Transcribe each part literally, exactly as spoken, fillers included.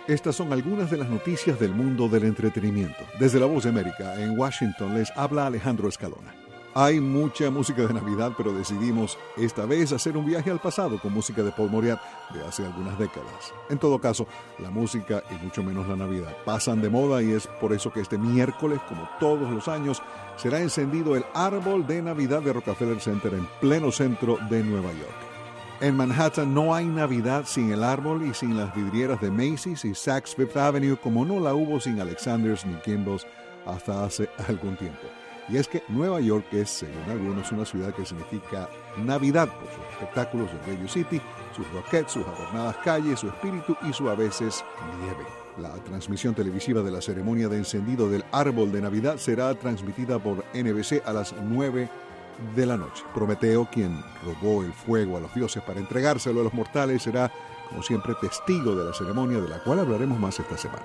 Estas son algunas de las noticias del mundo del entretenimiento. Desde La Voz de América, en Washington, les habla Alejandro Escalona. Hay mucha música de Navidad, pero decidimos esta vez hacer un viaje al pasado con música de Paul Mauriat de hace algunas décadas. En todo caso, la música y mucho menos la Navidad pasan de moda y es por eso que este miércoles, como todos los años, será encendido el árbol de Navidad de Rockefeller Center en pleno centro de Nueva York. En Manhattan no hay Navidad sin el árbol y sin las vidrieras de Macy's y Saks Fifth Avenue, como no la hubo sin Alexander's ni Kimball's hasta hace algún tiempo. Y es que Nueva York es, según algunos, una ciudad que significa Navidad por sus espectáculos de Radio City, sus roquettes, sus adornadas calles, su espíritu y su a veces nieve. La transmisión televisiva de la ceremonia de encendido del árbol de Navidad será transmitida por N B C a las nueve de la noche. Prometeo, quien robó el fuego a los dioses para entregárselo a los mortales, será, como siempre, testigo de la ceremonia, de la cual hablaremos más esta semana.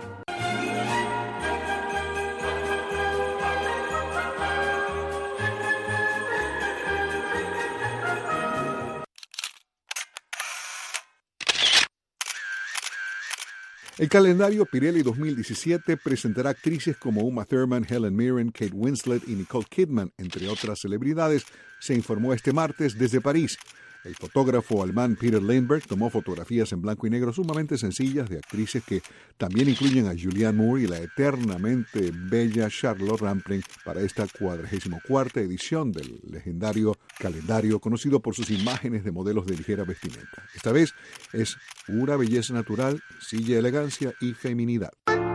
El calendario Pirelli dos mil diecisiete presentará actrices como Uma Thurman, Helen Mirren, Kate Winslet y Nicole Kidman, entre otras celebridades, se informó este martes desde París. El fotógrafo alemán Peter Lindbergh tomó fotografías en blanco y negro sumamente sencillas de actrices que también incluyen a Julianne Moore y la eternamente bella Charlotte Rampling para esta cuadragésimo cuarta edición del legendario calendario conocido por sus imágenes de modelos de ligera vestimenta. Esta vez es una belleza natural, sencilla elegancia y feminidad.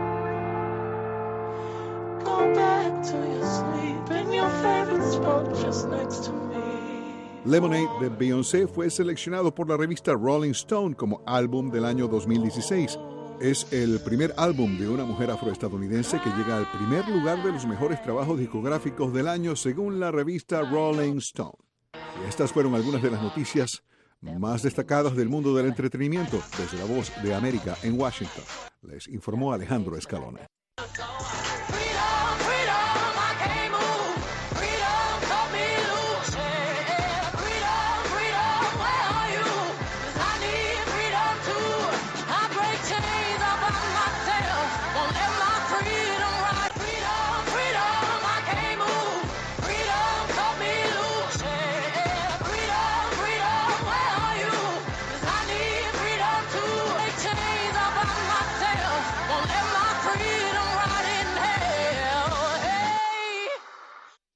Go back to your sleep in your favorite spot just next to me. Lemonade de Beyoncé fue seleccionado por la revista Rolling Stone como álbum del año dos mil dieciséis. Es el primer álbum de una mujer afroestadounidense que llega al primer lugar de los mejores trabajos discográficos del año según la revista Rolling Stone. Y estas fueron algunas de las noticias más destacadas del mundo del entretenimiento desde La Voz de América en Washington. Les informó Alejandro Escalona.